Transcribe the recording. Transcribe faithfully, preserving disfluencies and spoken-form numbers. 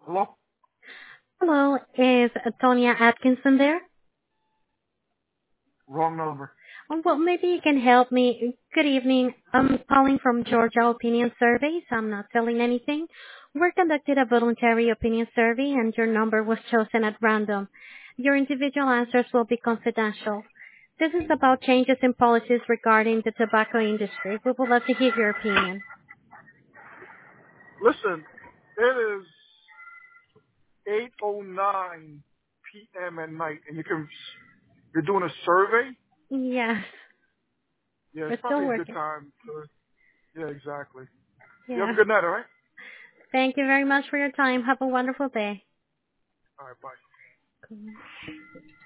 Hello? Hello, is Tonya Atkinson there? Wrong number. Oh, well, maybe you can help me. Good evening. I'm calling from Georgia Opinion Surveys. I'm not selling anything. We conducted a voluntary opinion survey and your number was chosen at random. Your individual answers will be confidential. This is about changes in policies regarding the tobacco industry. We would love to hear your opinion. Listen, it is eight oh nine p.m. at night, and you can, you're doing a survey? Yes, Yeah, it's we're still probably a good working. time to, yeah, exactly. You have a Yeah. good night, all right? Thank you very much for your time. Have a wonderful day. All right, bye.